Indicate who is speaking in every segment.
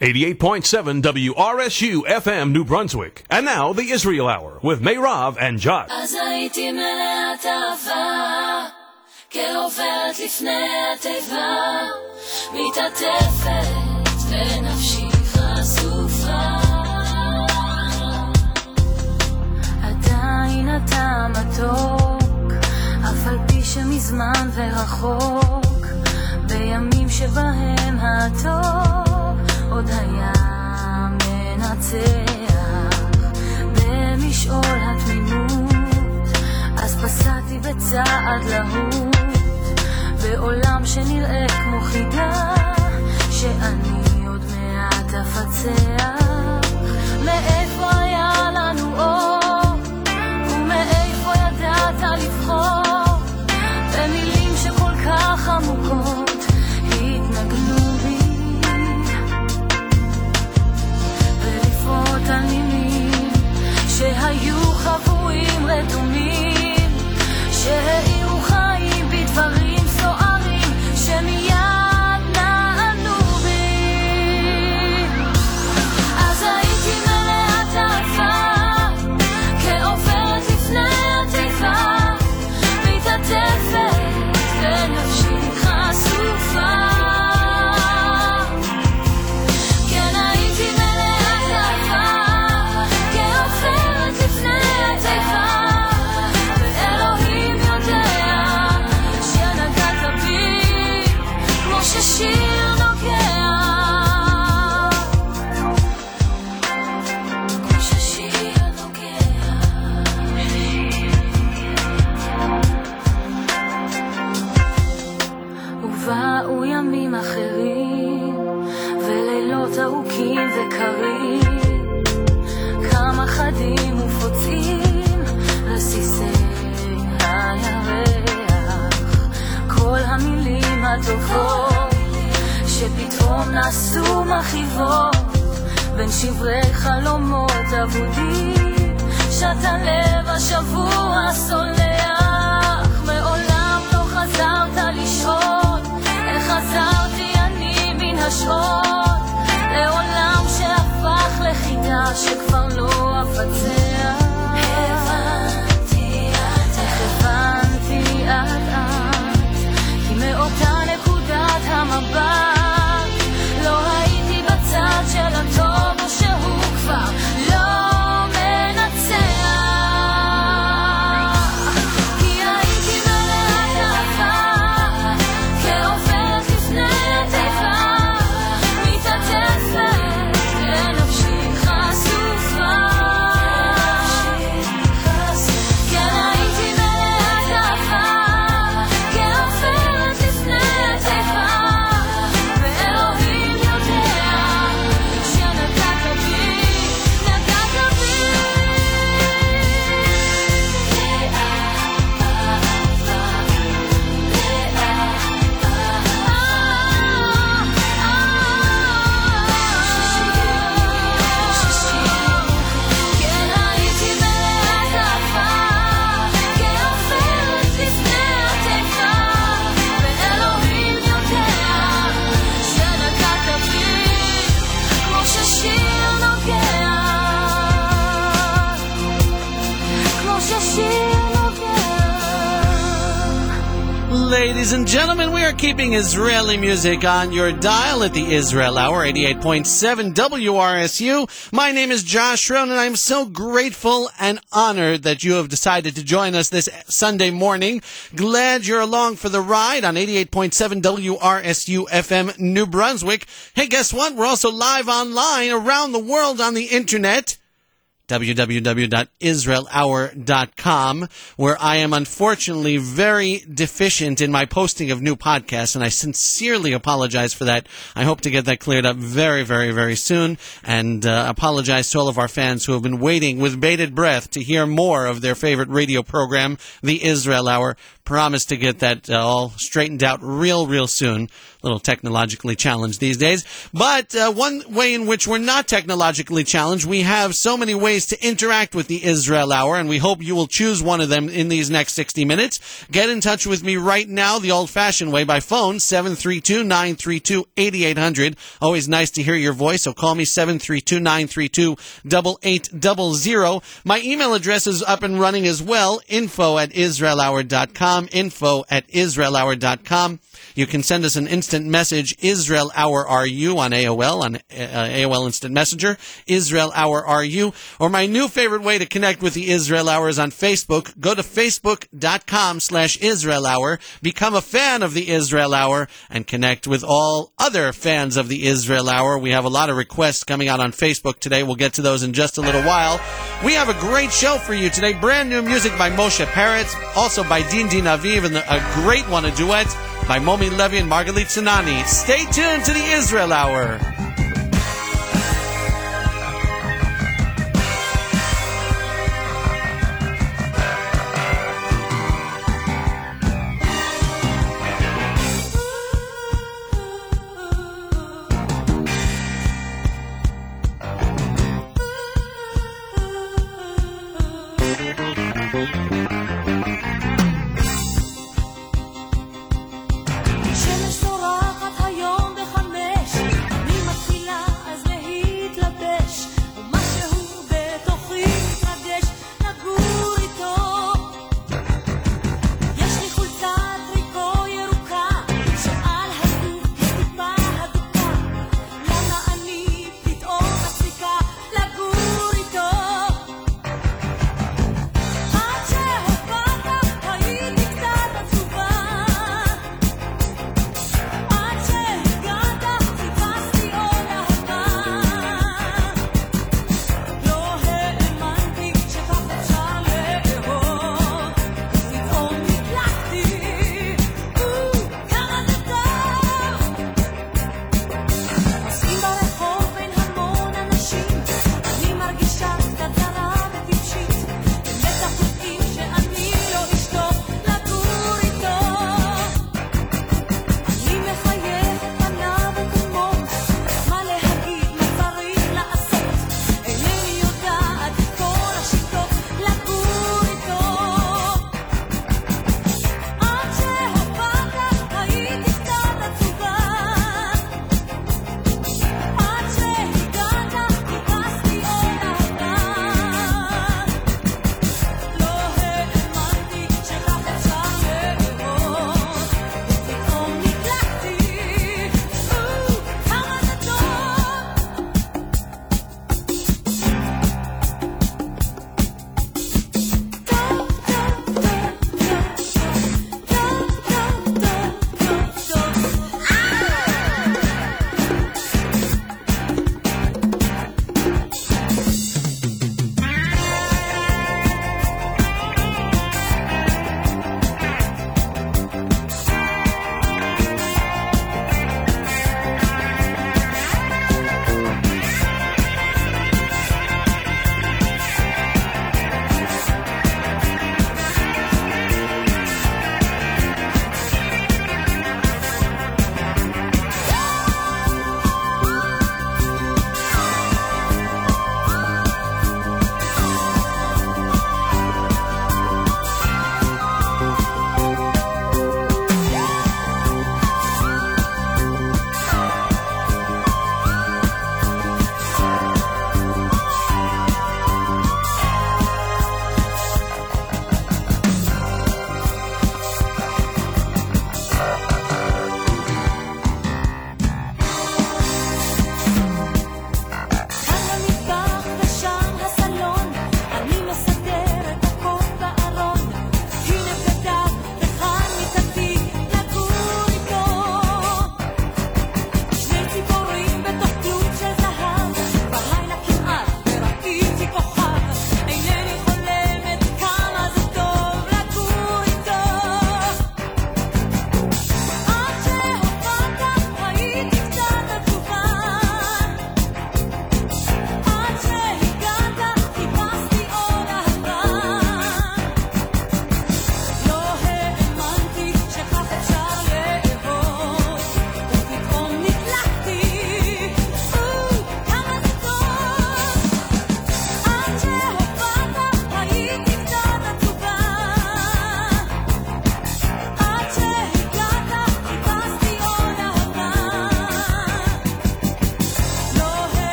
Speaker 1: 88.7 WRSU FM New Brunswick. And now the Israel Hour with Meirav and Josh.
Speaker 2: אז הייתי מלאת אהבה, כעוברת לפני התיבה, מתעטפת ונפשי חשופה. עדיין אתה מתוק, אף על פי שמזמן ורחוק, בימים שבהם הטוב עוד היה מנצח. במשעול התמימות אז פסעתי בצעד להוט, בעולם שנראה כמו חידה שאני עוד מעט אפצח. מאיפה היה לנו אור ומאיפה ידעת לבחור במילים שכל כך עמוקות התנגנו בי, ולפרוט על מילים שהיו חבויים רדומים, שהאירו חיים בדברים סוערים שמיד נענו בי. אז הייתי מלאת אהבה, כעוברת לפני התיבה, מתעטפת ונפשי חשופה. כן, הייתי מלאת אהבה, כעוברת לפני התיבה, ואלוהים יודע שנגעת בי כמו ששיר נוגע, כמו ששיר נוגע. ובאו ימים אחרים ולילות ארוכים וקרים, כמה חדים ופוצעים רסיסי הירח, כל המילים הטובות שפתאום נעשו מחיבות בין שברי חלומות אבודים, שת הלב השבוע סולח. מעולם לא חזרת לשהות, איך חזרתי אני מן השעות, לעולם שהפך לחידה שכבר לא אפצח. הבנתי את, כי מאותה נקודת המבט לא הייתי בצד של הטוב, או שהוא כבר לא מנצח. כי הייתי מלאת אהבה, כעוברת לפני התיבה, מתעטפת ונפשי חשופה. כן, הייתי מלאת אהבה, כעוברת לפני התיבה, ואלוהים יודע שנגעת בי, נגעת בי. כן, הייתי מלאת אהבה, כעוברת לפני התיבה, ואלוהים יודע שנגעת בי כמו ששיר נוגע, כמו ששיר נוגע.
Speaker 3: Ladies and gentlemen, we are keeping Israeli music on your dial at the Israel Hour, 88.7 WRSU. My name is Josh Rohn, and I'm so grateful and honored that you have decided to join us this Sunday morning. Glad you're along for the ride on 88.7 WRSU FM New Brunswick. Hey, guess what? We're also live online around the world on the internet. www.israelhour.com, where I am unfortunately very deficient in my posting of new podcasts, and I sincerely apologize for that. I hope to get that cleared up very, very, very soon, and apologize to all of our fans who have been waiting with bated breath to hear more of their favorite radio program, The Israel Hour. Promise to get that all straightened out real soon. A little technologically challenged these days. But one way in which we're not technologically challenged, we have so many ways to interact with the Israel Hour, and we hope you will choose one of them in these next 60 minutes. Get in touch with me right now the old-fashioned way by phone, 732-932-8800. Always nice to hear your voice, so call me 732-932-8800. My email address is up and running as well, info@israelhour.com, info@israelhour.com. You can send us an instant message, Israel Hour Are You, on AOL, on AOL Instant Messenger, Israel Hour Are You. Or my new favorite way to connect with the Israel Hour is on Facebook. Go to facebook.com/Israel Hour, become a fan of the Israel Hour, and connect with all other fans of the Israel Hour. We have a lot of requests coming out on Facebook today. We'll get to those in just a little while. We have a great show for you today. Brand new music by Moshe Peretz, also by Din Din Aviv, and a great one, a duet by Momi Levy and Margalit Tsunami. Stay tuned to the Israel Hour.
Speaker 2: שמש זורחת היום בחמש, אני מתחילה אז להתלבש, ומשהו בתוכי מתרגש לגור איתו. יש לי חולצת טריקו ירוקה, שעל הזוף יש טיפה הדוקה, למה אני פתאום מפסיקה לגור איתו? עד שהופ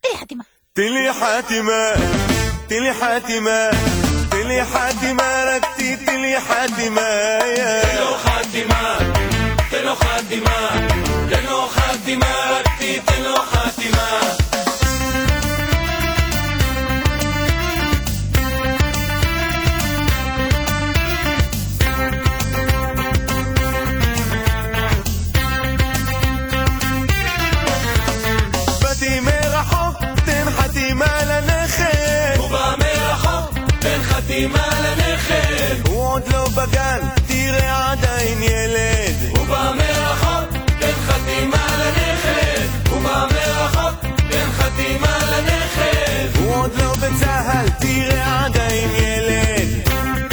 Speaker 2: חתימה.
Speaker 4: תן לי חתימה, תן לי חתימה, תן לי חתימה, רק תן לי חתימה.
Speaker 5: תן לו חתימה, תן לו חתימה, תן לו חתימה, רק תן לו חתימה.
Speaker 4: באתי מרחוק, תן חתימה לנכד.
Speaker 5: הוא בא מרחוק, תן חתימה לנכד.
Speaker 4: הוא עוד לא בגן, תראה עדיין ילד.
Speaker 5: הוא בא מרחוק, תן חתימה לנכד. הוא בא מרחוק, תן חתימה לנכד.
Speaker 4: הוא עוד לא בצהל, תראה עדיין ילד.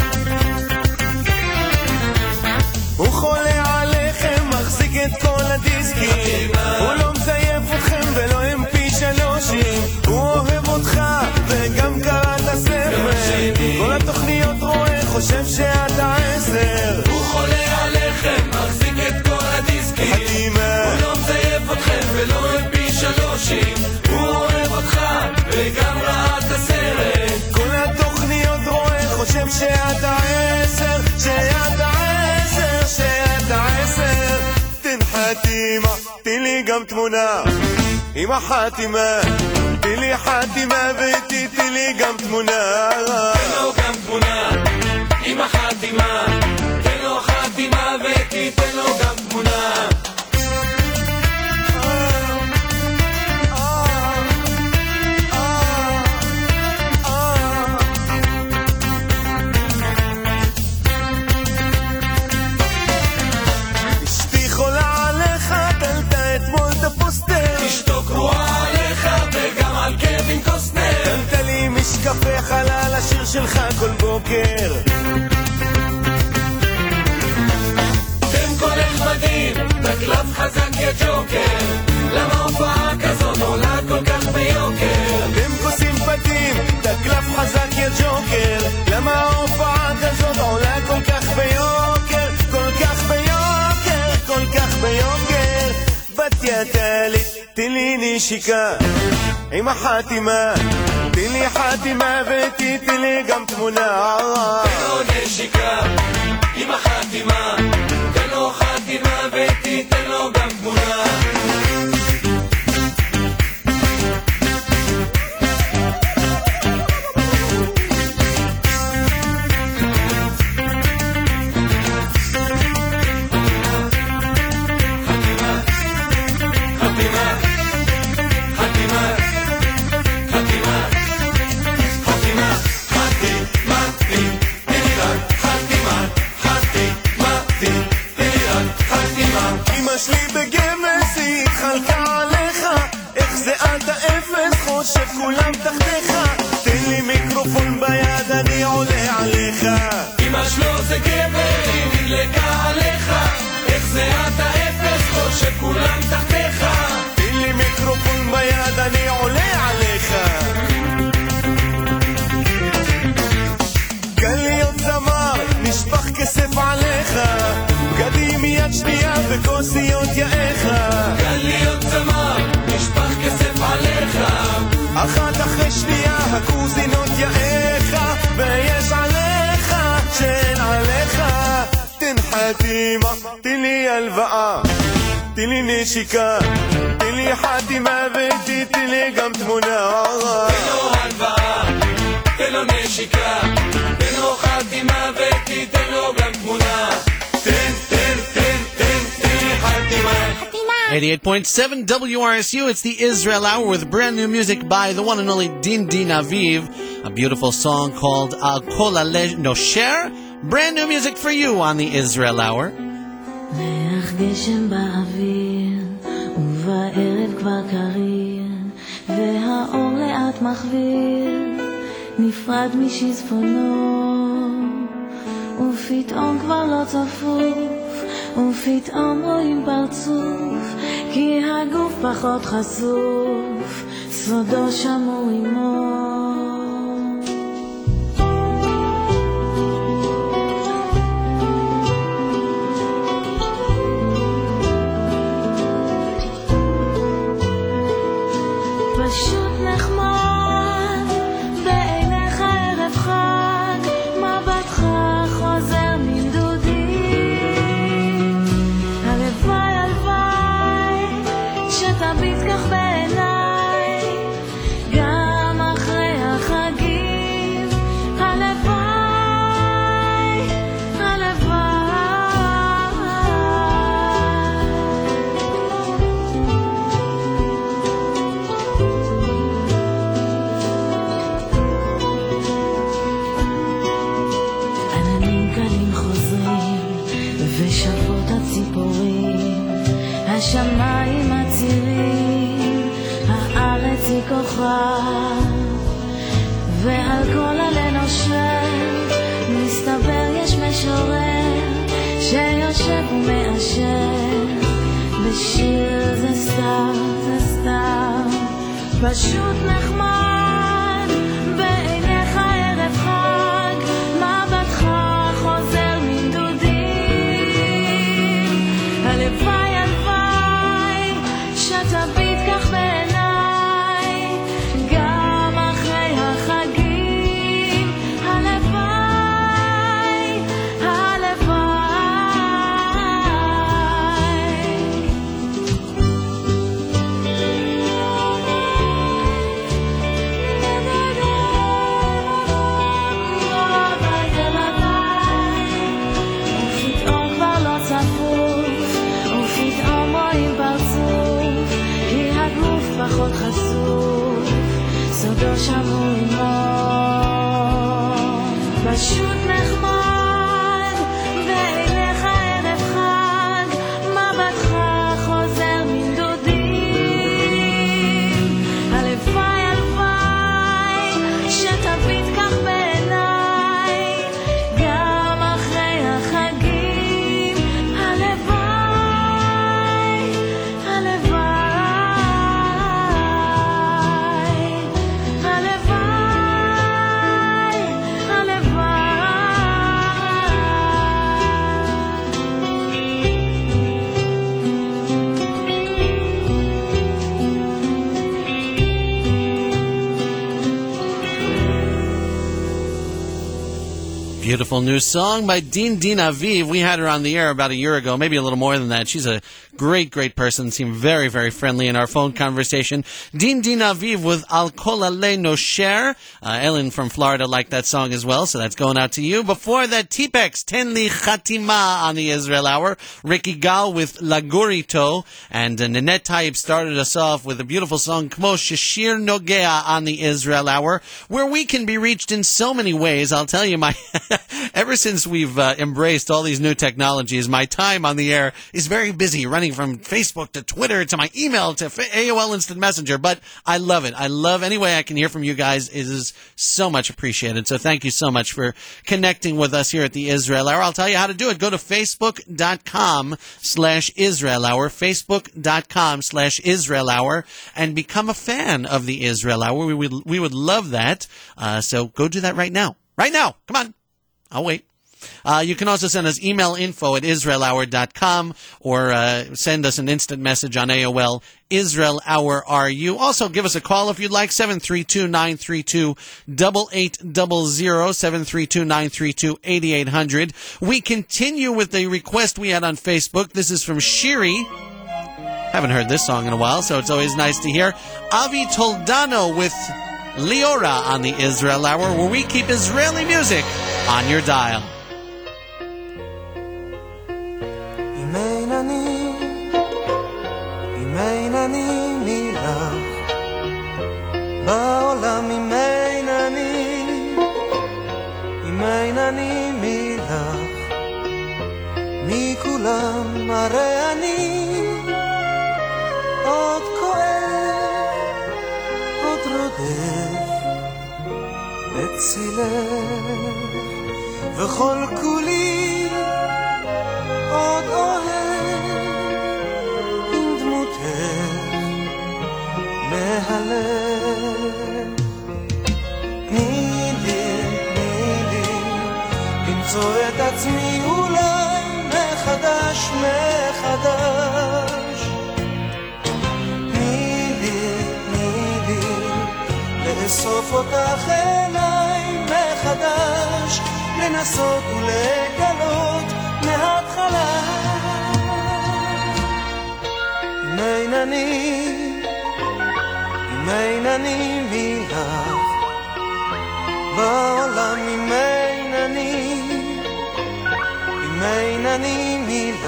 Speaker 4: הוא חולה עליכם, מחזיק את כל הדיסקים. הוא לא מזייף אתכם ולא MP3. הוא אוהב אותך וגם קרא את הספר. כל התוכניות רואה, חושב שאתה 10.
Speaker 5: הוא חולה עליכם, מחזיק את כל הדיסקים.
Speaker 4: חתימה.
Speaker 5: הוא לא מזייף אתכם ולא MP3. הוא אוהב אותך וגם ראה את הסרט.
Speaker 4: כל התוכניות רואה, חושב שאתה 10. שאתה 10, שאתה 10. תן חתימה, תן לי גם תמונה עם החתימה. תן לי חתימה ותתן לי גם תמונה.
Speaker 5: תן לו גם תמונה עם החתימה. תן לו חתימה ותיתן לו גם תמונה.
Speaker 4: אשתי חולה עליך, תלת אתמול את הפוסטר.
Speaker 5: אשתו קרואה עליך וגם על קווין קוסטנר.
Speaker 4: תלת לי משקפי חלל, השיר שלך כל בוקר.
Speaker 5: אתם קולך מדהים, בקלף חזק יא ג'וקר. למה הופעה כזאת עולה כל כך ביוקר?
Speaker 4: אתם כוסים בתים, תקלף חזק יא ג'וקר. למה ההופעה כזאת עולה כל כך ביוקר? כל כך ביוקר, כל כך ביוקר. בתיה תלי, תן לי נשיקה עם החתימה. תן לי חתימה ותתן לי גם תמונה.
Speaker 5: תן לו נשיקה עם החתימה. תן לו חתימה ותיתן לו גם תמונה.
Speaker 4: 0 חושב כולם תחתיך. תן לי מיקרופון ביד אני עולה עליך.
Speaker 5: אמא שלו זה גבר היא נדלקה עליך. איך זה אתה 0 חושב כולם תחתיך.
Speaker 4: תן לי מיקרופון ביד אני עולה עליך. קל להיות זמר נשפך כסף עליך. בגדים מיד שנייה וכוסיות יאיך.
Speaker 5: קל להיות זמר נשפך כסף עליך.
Speaker 4: אחת אחרי שנייה הקוזינות יאיך. ויש עליך שאין עליך. תן חתימה, תן לי הלוואה, תן לי נשיקה, תן לי חתימה ותתן לי גם תמונה.
Speaker 5: תן לו הלוואה, תן לו נשיקה, תן לו חתימה ותתן לו גם תמונה. תן לי חתימה.
Speaker 3: 88.7 WRSU, it's the Israel Hour with brand new music by the one and only Din Din Aviv. A beautiful song called Al Kol Aleh Nosher. Brand new music for you on the Israel Hour.
Speaker 6: ריח גשם באוויר, ובערב כבר קריר, והאור לאט מחוויר, נפרד משזפונו, ופתאום כבר לא צפוף, ופתאום רואים פרצוף, כי הגוף פחות חשוף, סודו שמור עמו. פשוט נחמד בעיניך ערב חג מבטך חוזר מנדודים הלוואי הלוואי שתביט כך בעיניי גם אחרי החגים הלוואי עננים קלים חוזרים ושבות הציפורים השמיים הצירים הארץ היא כוכב ועל כל עלה נושם מסתבר יש משורר שיושב ומאשר בשיר זה סתם זה סתם פשוט נחמד בעיניך ערב חג מבטך חוזר מנדודים הלוואי הלוואי שתביט כך בעיניי גם אחרי החגים הלוואי ופתאום כבר לא צפוף ופתאום רואים פרצוף כי הגוף פחות חשוף סודו שמור עמו פשוט נחמד בעיניך ערב חג מבטך חוזר מנדודים הלוואי הלוואי שתביט כך בעיניי גם אחרי החגים הלוואי
Speaker 3: Beautiful new song by Din Aviv. We had her on the air about a year ago, maybe a little more than that. She's a great, great person. Seemed very, very friendly in our phone conversation. Din Aviv with Al Kol Alei Nosher. Ellen from Florida liked that song as well, so that's going out to you. Before that, T-Pex, Ten Li Chatima on the Israel Hour. Ricky Gal with Lagurito. And Nanette Taib started us off with a beautiful song, Kmo Shashir Nogea on the Israel Hour, where we can be reached in so many ways. I'll tell you, ever since we've embraced all these new technologies, my time on the air is very busy, running from Facebook to Twitter to my email to AOL Instant Messenger, but I love it. I love any way I can hear from you guys. It is so much appreciated. So thank you so much for connecting with us here at the Israel Hour. I'll tell you how to do it. Go to Facebook.com/Israel Hour, Facebook.com/Israel Hour, and become a fan of the Israel Hour. We would love that. So go do that right now. Right now. Come on. I'll wait. You can also send us email info@israelhour.com or send us an instant message on AOL, Israel Hour RU. Also, give us a call if you'd like, 732-932-8800, 732-932-8800. We continue with the request we had on Facebook. This is from Shiri. Haven't heard this song in a while, so it's always nice to hear. Avi Toldano with Leora on the Israel Hour, where we keep Israeli music on your dial.
Speaker 4: אם אין אני נילך בעולם אם אין אני מילך מכולם הרי אני עוד כואב עוד רודף בצילך וכל כולי עוד אוהב עם דמותך מהלב תני לי למצוא את עצמי אולי מחדש תני לי לאסוף אותך אליי מחדש, לנסות ולגלות מההתחלה. אם אין אני מילך בעולם, אם אין אני מילך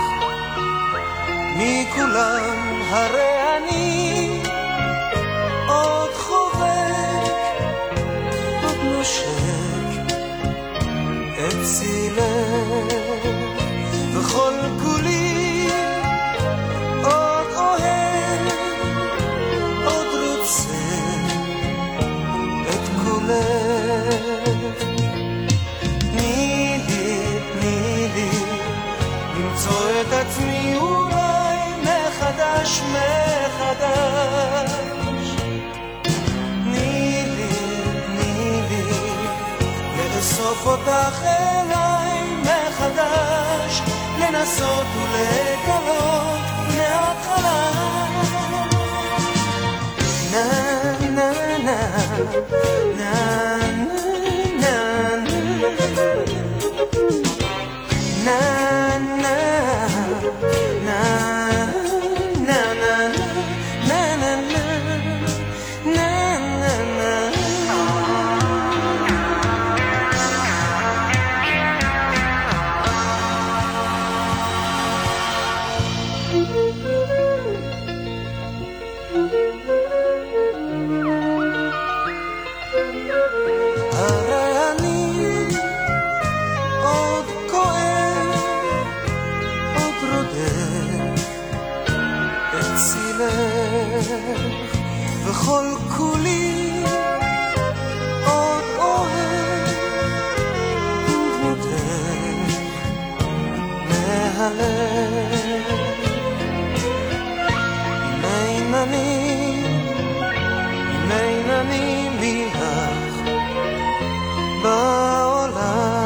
Speaker 4: מכולם, הרי אני עוד חובק, עוד נושק את צילך, וכל כולי עוד אוהב, עוד רוצה את כולך. תני לי למצוא את עצמי אולי מחדש. תני לי לאסוף אותך אליי מחדש, לנסות ולגלות מההתחלה. na na na na na na na וכל כולי עוד אוהב ומודד מהלב. אם אין אני מילך בעולם.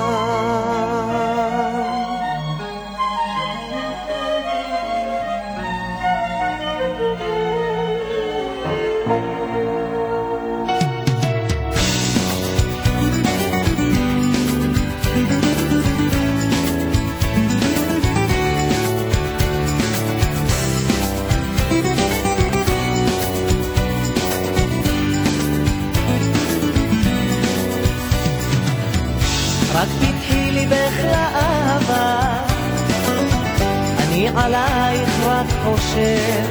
Speaker 7: רק תתחי לי באהבה, אני עלייך רק חושב,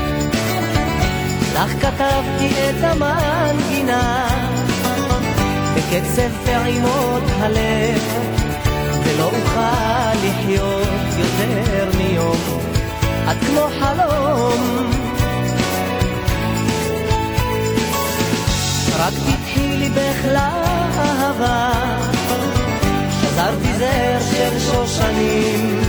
Speaker 7: לך כתבתי את המנגינה בקצב פעימות הלב, ולא אוכל לחיות יותר מיום, את כמו חלום. רק תתחי לי באהבה, שזרתי זר של שושנים,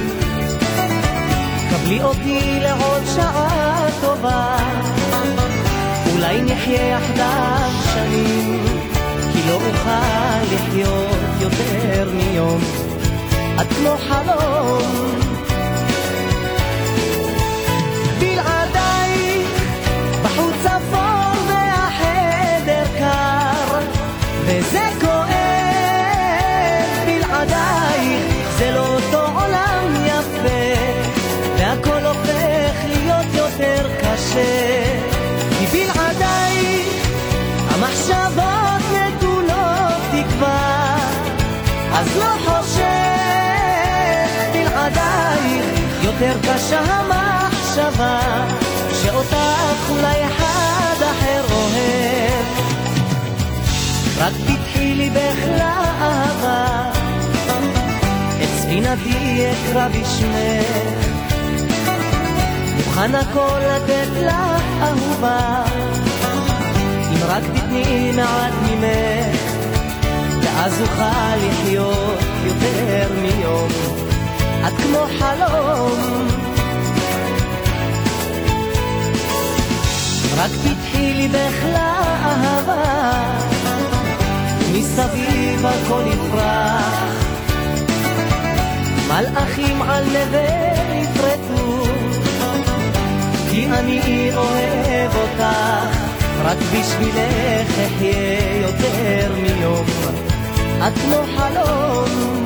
Speaker 7: קבלי אותי לעוד שעה טובה, אולי נחיה יחדיו שנים, כי לא אוכל לחיות יותר מיום, את כמו חלום. בלעדייך בחוץ אפור והחדר קר, וזה כואב. בלעדייך זה לא אותו עולם יפה, והכל הופך להיות יותר קשה, כי בלעדייך המחשבות נטולות תקווה, אז לא חושב. בלעדייך יותר קשה המחשבה שאותך אולי אחד אחר אוהב. רק תתחי לי באהבה, את ספינתי אקרא בשמך, מוכן הכל לתת לך אהובה, אם רק תתני מעט ממך, ואז אוכל לחיות יותר מיום, את כמו חלום. רק תתחי לי באהבה, מסביב הכל יפרח, מלאכים על נווה יפרטו, כי אני אוהב אותך רק בשבילך אחיה יותר מיום, את כמו חלום.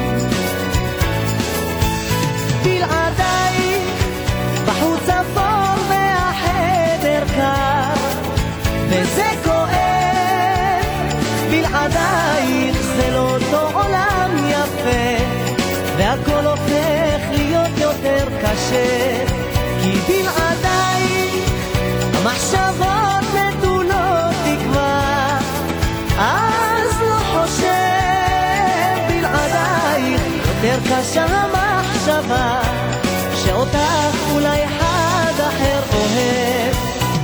Speaker 7: בלעדייך בחוץ אפור והחדר קר, וזה כואב. בלעדייך זה לא אותו עולם יפה, והכל הופך להיות יותר קשה. כי בלעדייך המחשבות נטולות תקווה, אז לא חושב. בלעדייך יותר קשה המחשבה שאותך אולי אחד אחר אוהב.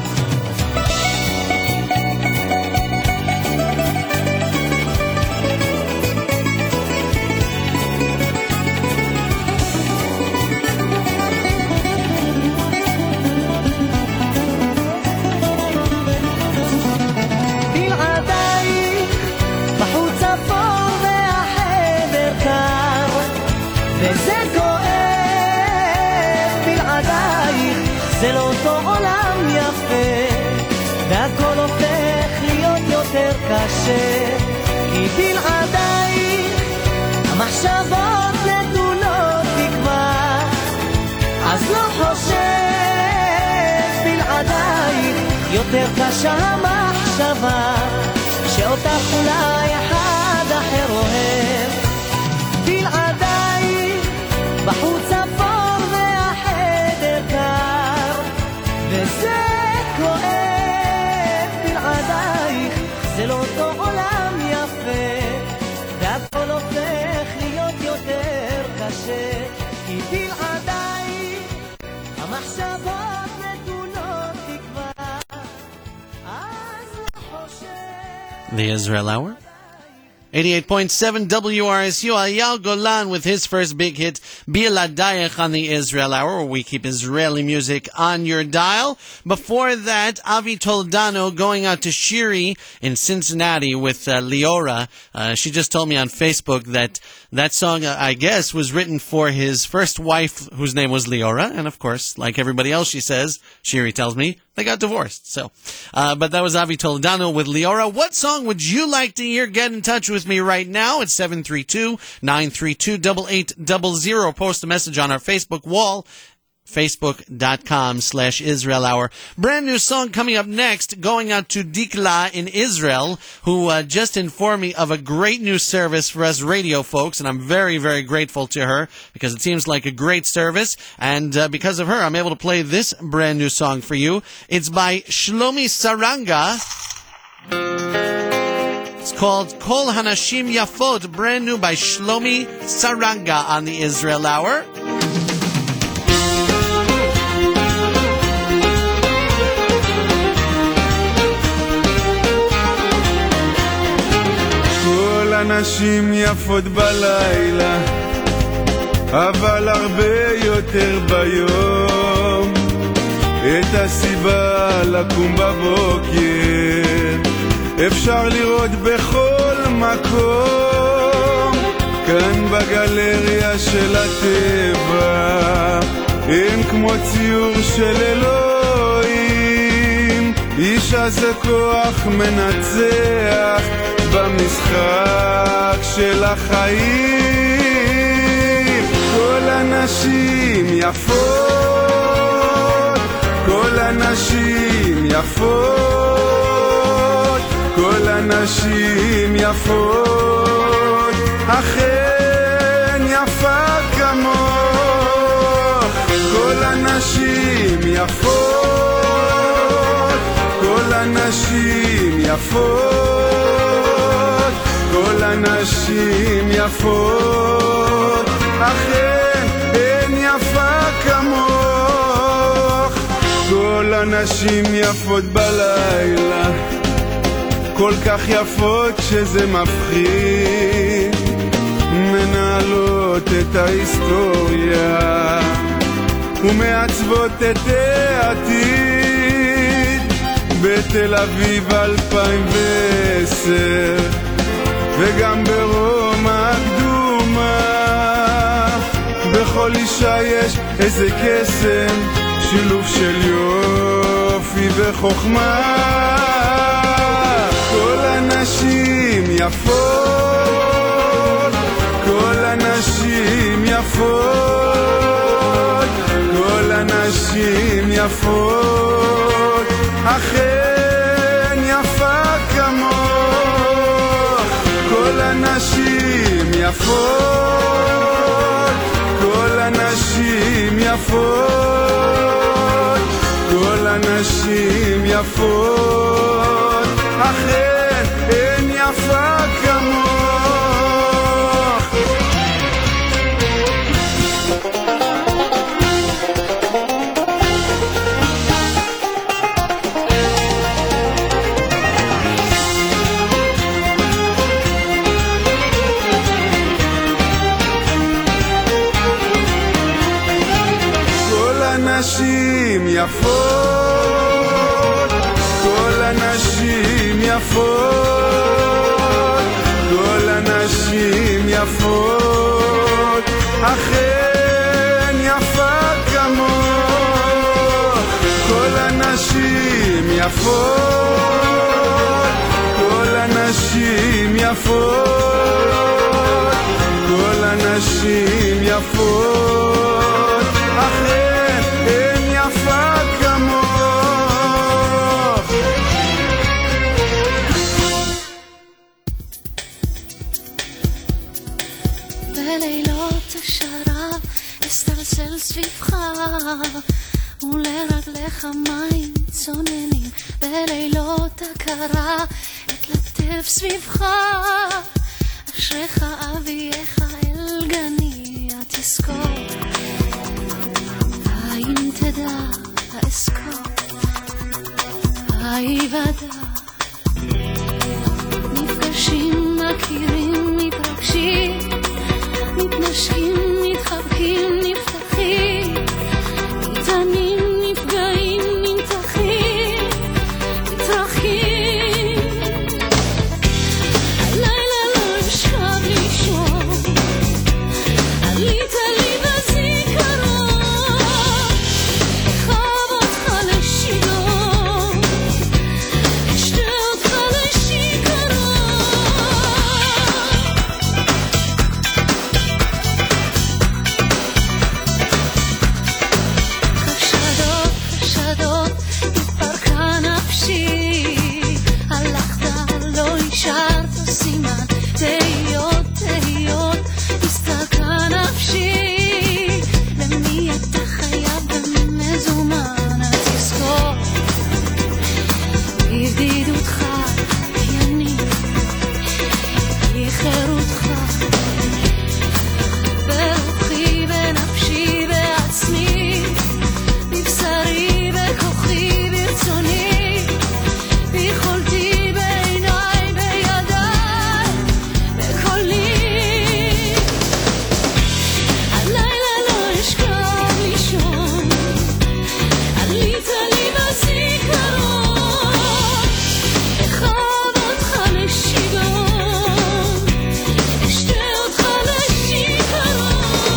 Speaker 7: וזה כואב. בלעדייך זה לא אותו עולם יפה, והכל הופך להיות יותר קשה. כי בלעדייך המחשבות נטולות תקווה, אז לא חושב. בלעדייך יותר קשה המחשבה שאותך אולי אחד אחר אוהב. בלעדייך בחוץ אפור והחדר קר, וזה כואב. בלעדייך זה לא אותו עולם יפה, והכל הופך להיות יותר קשה. כי בלעדייך המחשבות נטולות תקווה, אז לא חושב.
Speaker 3: The Israel Hour, 88.7 WRSU. Eyal Golan with his first big hit, Biladayach, on the Israel Hour, where we keep Israeli music on your dial. Before that, Avi Toledano going out to Shiri in Cincinnati with Leora. She just told me on Facebook that song, I guess, was written for his first wife, whose name was Leora. And of course, like everybody else, she says, Shiri tells me, they got divorced. So, but that was Avi Toledano with Leora. What song would you like to hear? Get in touch with me right now at 732-932-8800. Post a message on our Facebook wall, facebook.com/Israel Hour. Brand new song coming up next, going out to Dikla in Israel, who just informed me of a great new service for us radio folks, and I'm very, very grateful to her because it seems like a great service, and because of her, I'm able to play this brand new song for you. It's by Shlomi Saranga. It's called Kol Hanashim Yafot, brand new by Shlomi Saranga on the Israel Hour.
Speaker 8: נשים יפות בלילה, אבל הרבה יותר ביום. את הסיבה לקום בבוקר אפשר לראות בכל מקום. כאן בגלריה של הטבע אין כמו ציור של אלוהים. איש הזה כוח מנצח במשחק של החיים. כל הנשים יפות, כל הנשים יפות, כל הנשים יפות, אכן יפה כמוך. כל הנשים יפות, כל הנשים יפות, כל הנשים יפות, אכן אין יפה כמוך. כל הנשים יפות בלילה, כל כך יפות שזה מפחיד, מנהלות את ההיסטוריה ומעצבות את העתיד. בתל אביב 2010 וגם ברומא הקדומה, בכל אישה יש איזה קסם שילוב של יופי וחוכמה. כל הנשים יפות, כל הנשים יפות, כל הנשים יפות, אכן יפה כמוך. כל הנשים יפות, כל הנשים יפות, כל הנשים יפות, אכן אין יפה כמוך. נשים יפות, כל הנשים יפות, כל הנשים יפות, אכן יפה כמוך. כל הנשים יפות, כל הנשים יפות, כל הנשים יפות, אכן אין יפה כמוך.
Speaker 6: בלילות השרב אסתלסל סביבך ולרגליך מים צוננים. בלילות הקרה אתלטף סביבך, אשריך אביך אל גני התזכור. האם תדע האזכור, היוודע, נפגשים, מכירים, מתרגשים, מתנשקים, מתחבקים, נפתחים, ניתנים, נפגעים, נמתחים, מתרחים. הלילה לא אשכב לישון, עלית לי בזיכרון, אחב אותך לשיגעון, אשתה אותך חשדות, התפרקה נפשי, הלכת לא השארת סימן, תהיות, הסתלקה נפשי, למי אתה חייב במזומן, תזכור, בבדידותך, כי אני, היא חירותך, ברוחי, בנפשי, בעצמי, בבשרי, בכוחי, ברצוני, ביכולתי, בעיניי, בידיי, בקולי. הלילה לא אשכב לישון, עלית לי בזיכרון, אחב אותך לשיגעון, אשתה אותך לשיכרון.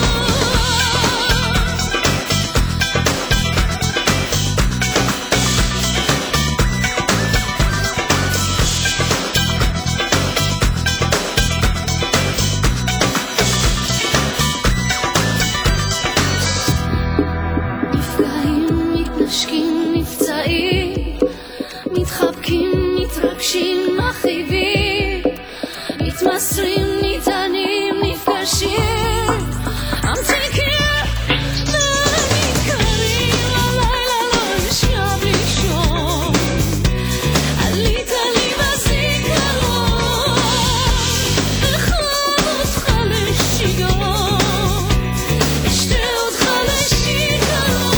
Speaker 6: נפגעים, מתנשקים, נפצעים, מתחבקים, מתרגשים, מכאיבים, מתמסרים, ניתנים, נפגשים, ממתיקים ומתקרים. הלילה לא אשכב לישון, עלית לי בזיכרון, אחב אותך לשיגעון, אשתה אותך לשיכרון.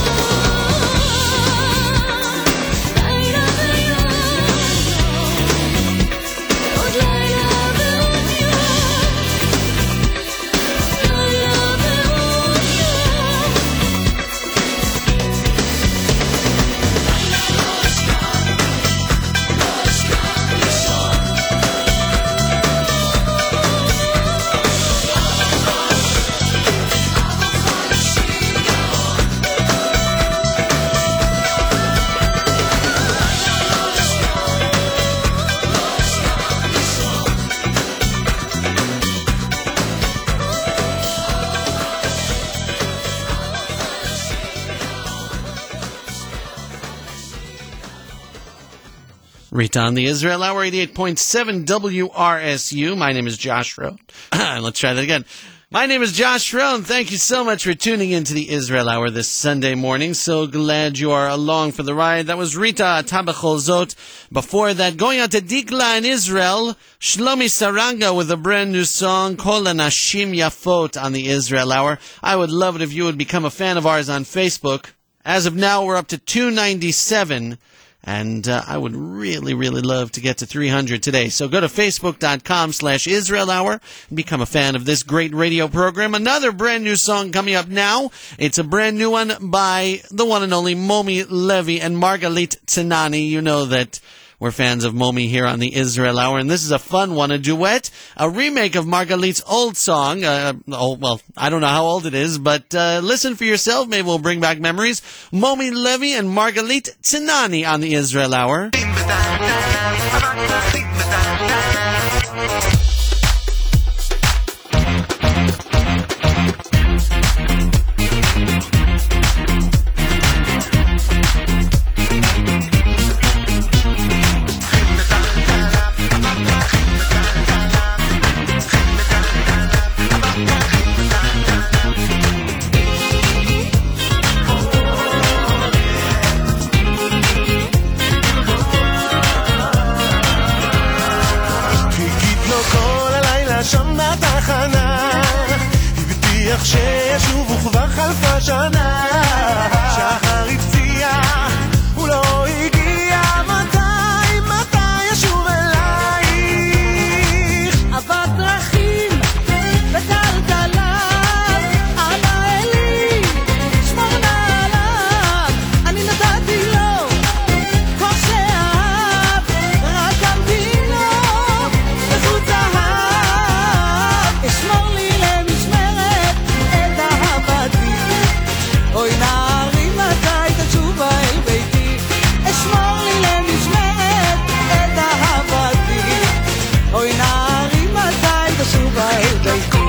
Speaker 6: לילה ויום, עוד לילה ועוד יום.
Speaker 3: Rita on the Israel Hour, 88.7 WRSU. My name is Josh Rohn. Let's try that again. My name is Josh Rohn. Thank you so much for tuning into the Israel Hour this Sunday morning. So glad you are along for the ride. That was Rita Tabachol Zot. Before that, going out to Dikla in Israel, Shlomi Saranga with a brand new song, Kol Anashim Yafot on the Israel Hour. I would love it if you would become a fan of ours on Facebook. As of now, we're up to 297. And I would really, really love to get to 300 today. So go to Facebook.com/Israel Hour and become a fan of this great radio program. Another brand new song coming up now. It's a brand new one by the one and only Momi Levy and Margalit Tsinani. You know that we're fans of Momi here on the Israel Hour, and this is a fun one, a duet, a remake of Margalit's old song. Well, I don't know how old it is, but listen for yourself. Maybe we'll bring back memories. Momi Levy and Margalit Tsinani on the Israel Hour.
Speaker 4: שישוב וכבר חלפה שנה שחר הפציע הוא לא הגיע מתי ישוב אלייך
Speaker 2: עבר דרכים וטלטליו אבא אלי שמור נעליו אני נתתי לו כל שאהב רקמתי לו בזכות זהב אשמור לי אוי נערי מתי תשובה אל ביתי אשמור לי למשמרת את אהבתי אוי נערי מתי תשובה אל ביתי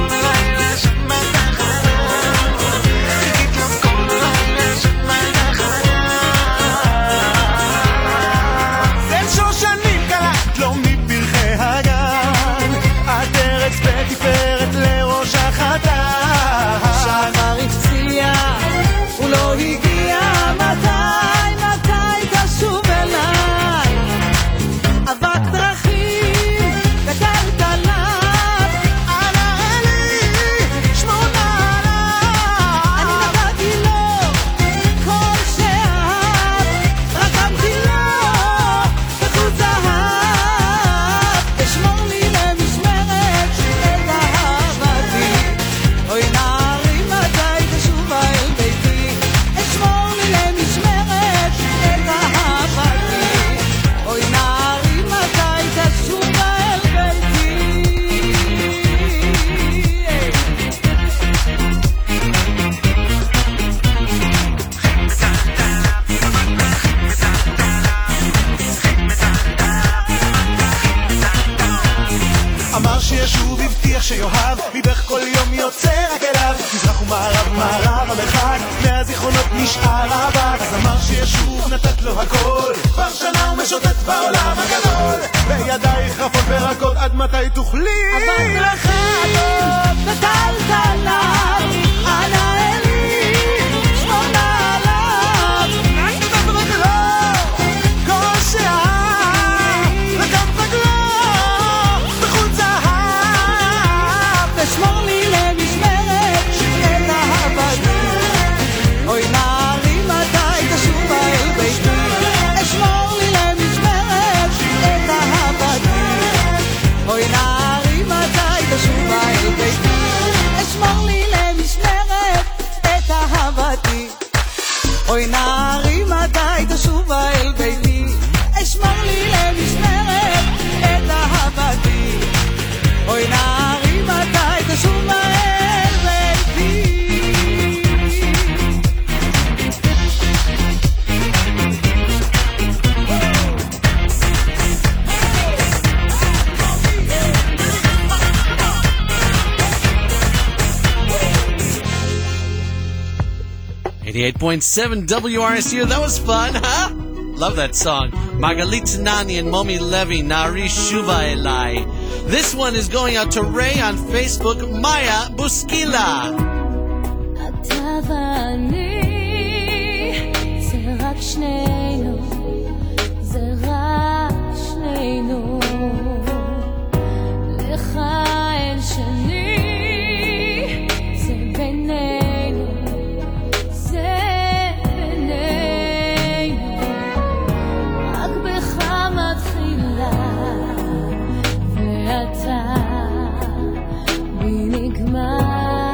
Speaker 4: בין שושנים קלט לו מפרחי הגן את ארץ בתפארת לראש החתן
Speaker 2: שחר הפציע הוא לא הגיע מתי תשוב אליי אבק דרכים וטלטליו
Speaker 4: אנא אלי שמור נעליו
Speaker 2: אני נתתי לו כל שאהב רקמתי לו בזכות זהב אשמור לי למשמרת את אהבתי אוי נערי מתי תשובה אל ביתי אשמור לי למשמרת את אהבתי אוי נערי מתי תשובה אל ביתי
Speaker 4: 'אמר שישוב הבטיח שיאהב מבך כל יום יוצא רק אליו מזרח ומערב מערב המרחק מהזיכרונות נשאר הבק אז אמר שישוב נתת לו הכל כבר שנה הוא משוטט בעולם הגדול בידייך רפות ורקות עד מתי תוכלי
Speaker 2: עבר דרכיו וטלטליו אנא אלי שמור נעליו
Speaker 4: אני נתת רגלו כל שאהב לקם רגלו בחוץ זהב
Speaker 2: אשמור לי למשמרת את אהבתי אוי נערי מתי תשובה אל ביתי אשמור לי למשמרת את אהבתי אוי נערי מתי תשובה אל ביתי אשמור לי למשמרת את אהבתי אוי נערי מתי תשובה אל ביתי אשמור לי למשמרת את אהבתי אוי נערי מתי תשובה אל ביתי
Speaker 3: .7 WRSU. That was fun, huh? Love that song. Magalit Nani and Momi Levy, Nari Shuva Elai. This one is going out to Ray on Facebook, Maya Buskila.
Speaker 6: אתה ואני, זה רק שנינו, זה רק שנינו. לך אין שני, זה בינינו, זה בינינו. רק בך מתחילה, ואתה בי נגמר.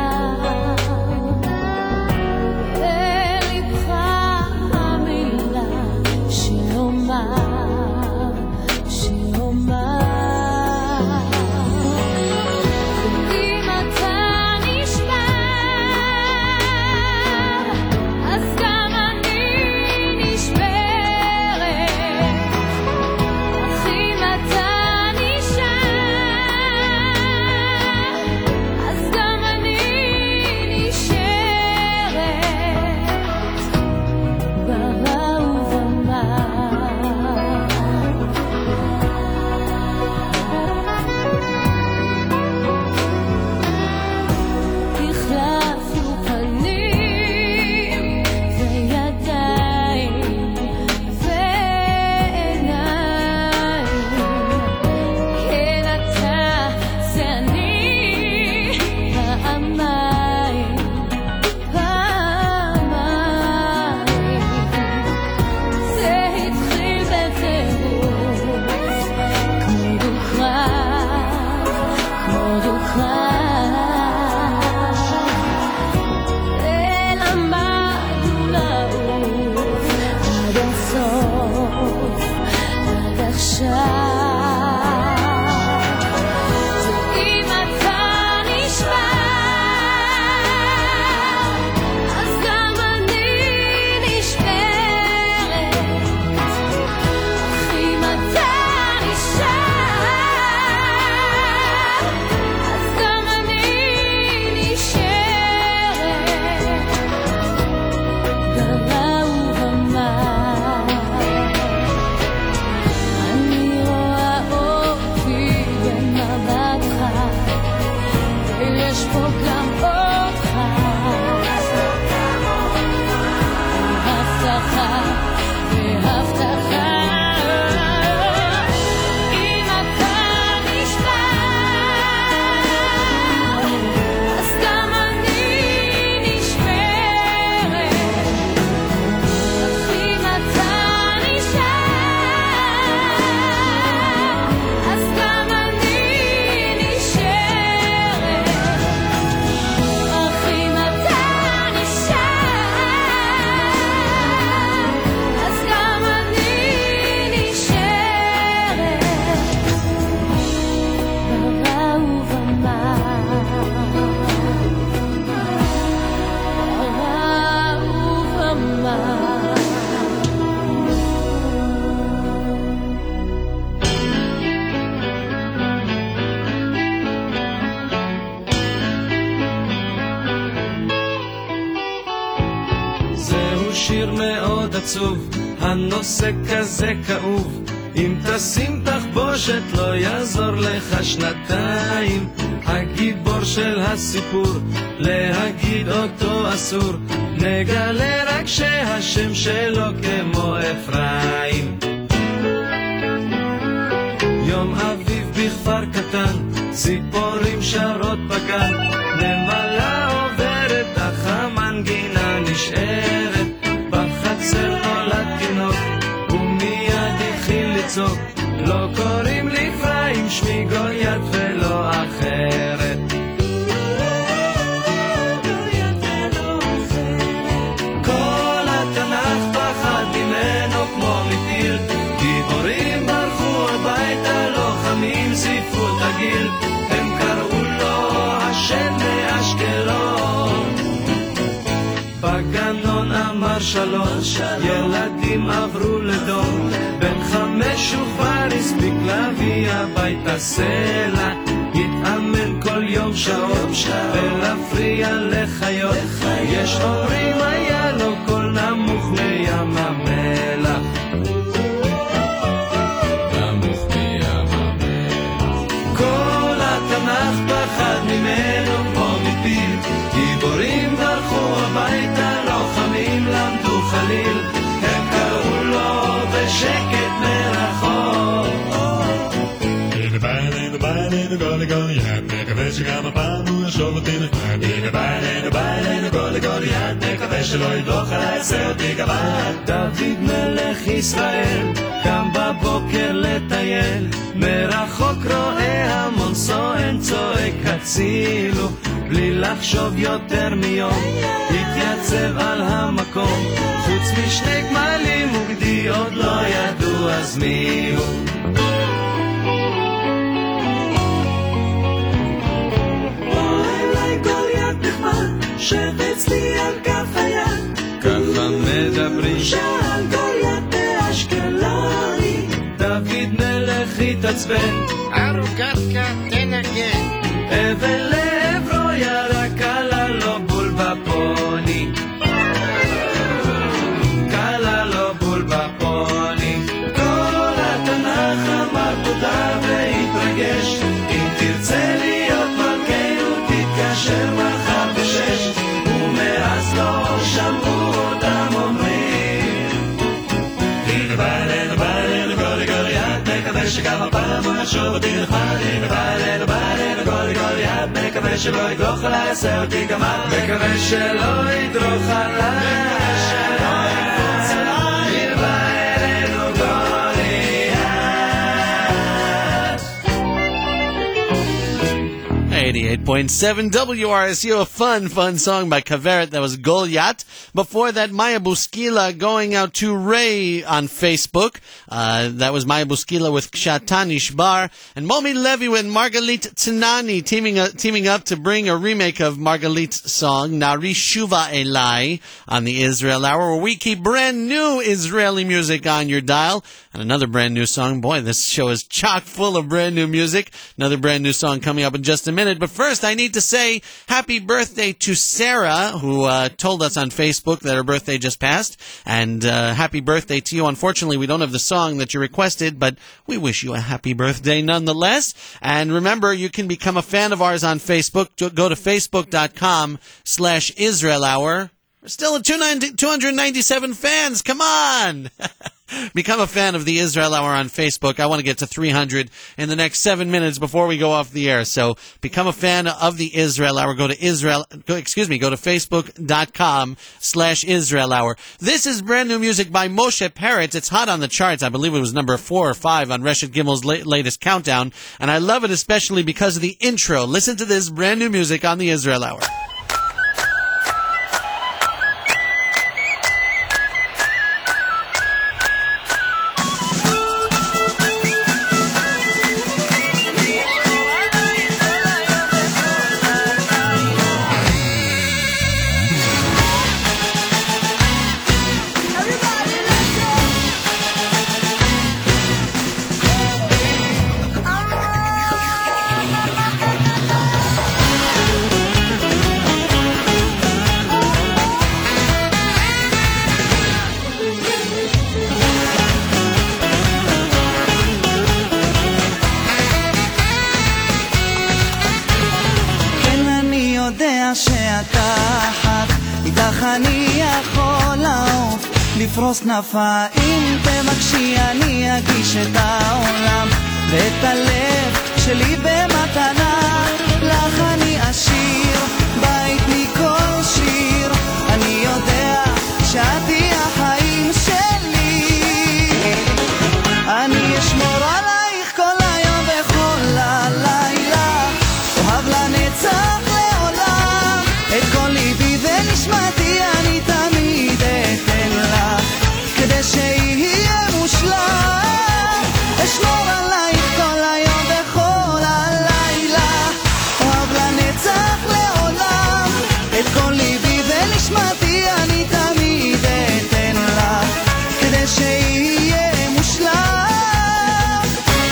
Speaker 5: שיר מאוד עצוב, הנושא כזה כאוב. אם תשים תחבושת לא יעזור לך שנתיים. הגיבור של הסיפור, להגיד אותו אסור. נגלה רק שהשם שלו כמו אפרים. יום אביב בכפר קטן, ציפורים שרות בגן. נמלה עוברת, אך המנגינה נשארת. בחצר נולד תינוק, ומיד התחיל לצעוק. לא קוראים לי אפרים, שמי גוליית ולא אחרת. כל התנ"ך פחד ממנו כמו מטיל. גיבורים ברחו הביתה, לוחמים זיפו את הגיל. הם קראו לו השם מאשקלון. בגנון אמר שלום, ילדים עברו לדום. בן 5 וכבר הספיק להביא הביתה סלע. התאמן כל יום שעות ולהפריע לחיות. יש אומרים היה לו קול נמוך מים המלח. אלינו גוליית, מקווה שגם הפעם הוא ישוב אותי נחמד. הנה בא אלינו גוליית, מקווה שלא ידרוך עליי, עשה אותי גמד.
Speaker 7: דוד מלך ישראל קם בבוקר לטייל, מרחוק רואה המון סואן צועק הצילו, בלי לחשוב יותר מיום התייצב על המקום, חוץ משני גמלים וגדי עוד לא ידעו אז מי הוא. בוא אליי גוליית נחמד, שב אצלי על כף היד,
Speaker 8: ככה מדברים
Speaker 7: שאל גוליית באשקלוני, דוד מלך התעצבן,
Speaker 9: ארוגתקה תנגן,
Speaker 7: אבל לעברו ירה קלה לו בול בפוני, קלה לו בול בפוני. כל התנ"ך אמר תודה והתרגש, אם תרצה להיות מלכנו תתקשר מחר בשש, ומאז לא שמעו אותם אומרים.
Speaker 5: הנה בא אלינו גוליית, מקווה שגם הפעם הוא יחשוב אותי נחמד. הנה בא אלינו גוליית, מקווה שלא ידרוך עליי, עשה אותי גמד.
Speaker 7: מקווה שלא ידרוך עליי, הנה בא אלינו גוליית.
Speaker 3: 88.7 WRSU, a fun song by Kaveret. That was Goliath. Before that, Maya Buskila going out to Ray on Facebook. That was Maya Buskila with Kshatan Ishbar. And Momi Levy with Margalit Tsunani teaming up to bring a remake of Margalit's song, Nari Shuva Elai, on the Israel Hour, where we keep brand new Israeli music on your dial. And another brand new song. Boy, this show is chock full of brand new music. Another brand new song coming up in just a minute. But first, I need to say happy birthday to Sarah, who told us on Facebook that her birthday just passed. And happy birthday to you. Unfortunately, we don't have the song that you requested, but we wish you a happy birthday nonetheless. And remember, you can become a fan of ours on Facebook. Go to facebook.com/Israel Hour. We're still at 297 fans. Come on! Become a fan of the Israel Hour on Facebook. I want to get to 300 in the next 7 minutes before we go off the air. So become a fan of the Israel Hour. Go to facebook.com/Israel Hour. This is brand new music by Moshe Peretz. It's hot on the charts. I believe it was number 4 or 5 on Reshet Gimmel's latest countdown. And I love it especially because of the intro. Listen to this brand new music on the Israel Hour.
Speaker 7: לפרוס כנפיים תבקשי אני אגיש את העולם ואת הלב שלי במתנה לך אני אשיר בית מכל שיר אני יודע שאת היא החיים שלי אני אשמור עלייך כל היום וכל הלילה אוהב לנצח לעולם את כל ליבי ונשמתי אני תמיד אתן לך כדי שיהיה מושלם אשמור עלייך כל היום וכל הלילה אוהב לנצח לעולם את כל ליבי ונשמתי אני תמיד אתן לך כדי שיהיה מושלם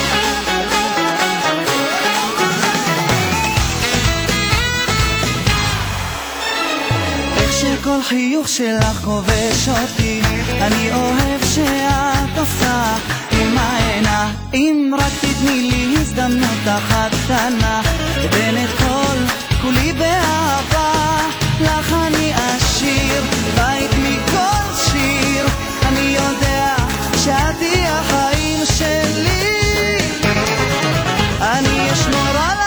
Speaker 7: איך שכל חיוך שלך כובש אותי אני אוהב שאת עושה עם העיניים רק תתני לי הזדמנות אחת קטנה אתן את כל כולי באהבה לך אני אשיר בית מכל שיר אני יודע שאת היא החיים שלי אני אשמור על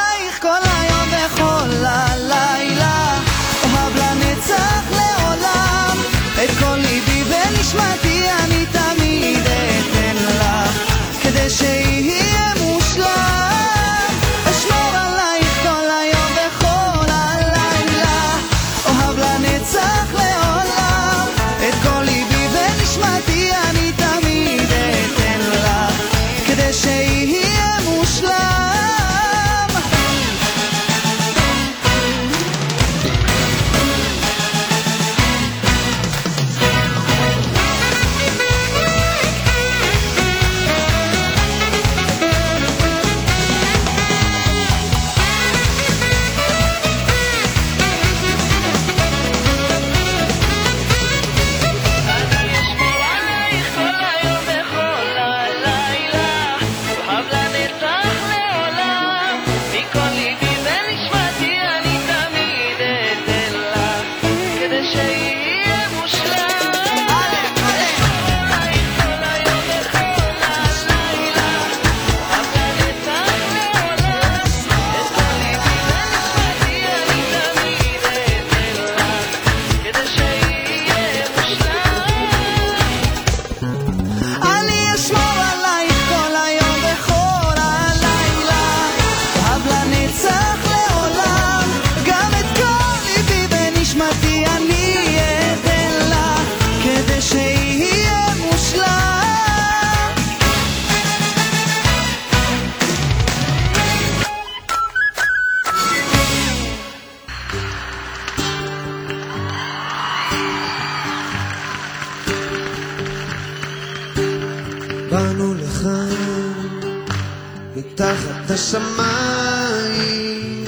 Speaker 10: השמיים,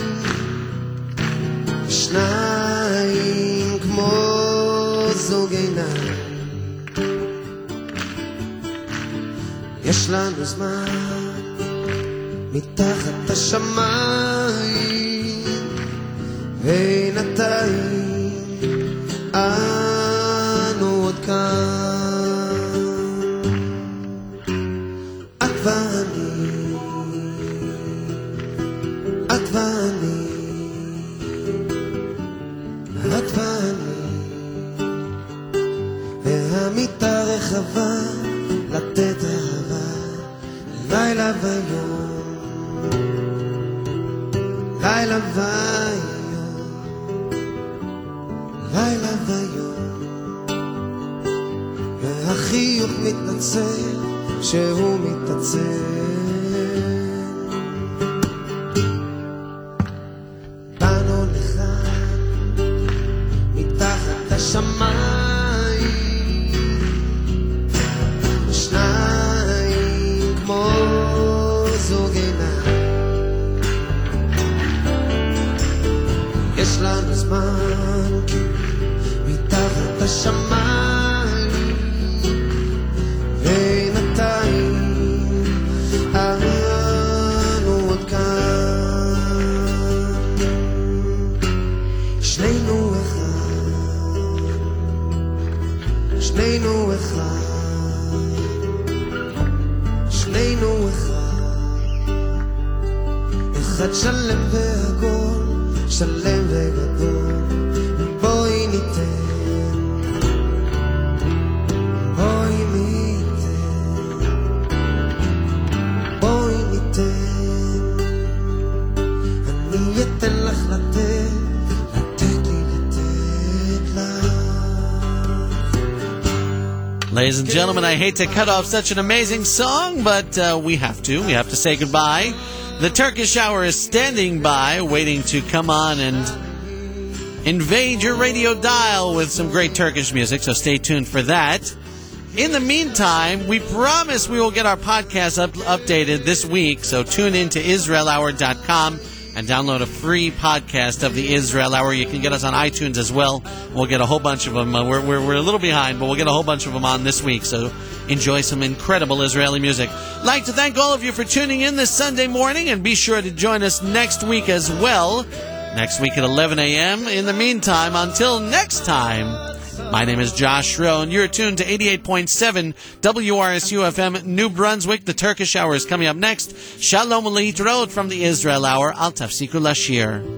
Speaker 10: שניים כמו זוג עיניים. יש לנו זמן מתחת השמיים, בינתיים אנו עוד כאן, את ואני, את ואני, את ואני, והמיטה רחבה לתת אהבה לילה ויום, לילה ויום, לילה ויום, והחיוך מתנצל שהוא מתעצל. באנו לך מתחת השמיים, שניים כמו זוג עיניים. יש לנו זמן כי מתחת השמיים, בינתיים אנו עוד כאן, שנינו אחד, שנינו אחד, שנינו אחד, אחד שלם והגול, שלם וגדול. בואי ניתן, בואי ניתן, בואי ניתן, אני אתן לך לתת, לתת לי לתת לך.
Speaker 3: Ladies and gentlemen, I hate to cut off such an amazing song, but we have to. We have to say goodbye. The Turkish Hour is standing by, waiting to come on and invade your radio dial with some great Turkish music, so stay tuned for that. In the meantime, we promise we will get our podcast updated this week, so tune in to IsraelHour.com and download a free podcast of the Israel Hour. You can get us on iTunes as well. We'll get a whole bunch of them. We're a little behind, but we'll get a whole bunch of them on this week, so enjoy some incredible Israeli music. I'd like to thank all of you for tuning in this Sunday morning, and be sure to join us next week as well. Next week at 11 a.m. In the meantime, until next time, my name is Josh Shrill, and you're tuned to 88.7 WRSU-FM New Brunswick. The Turkish Hour is coming up next. Shalom Aleichem from the Israel Hour. Al Tafsiku Lashir.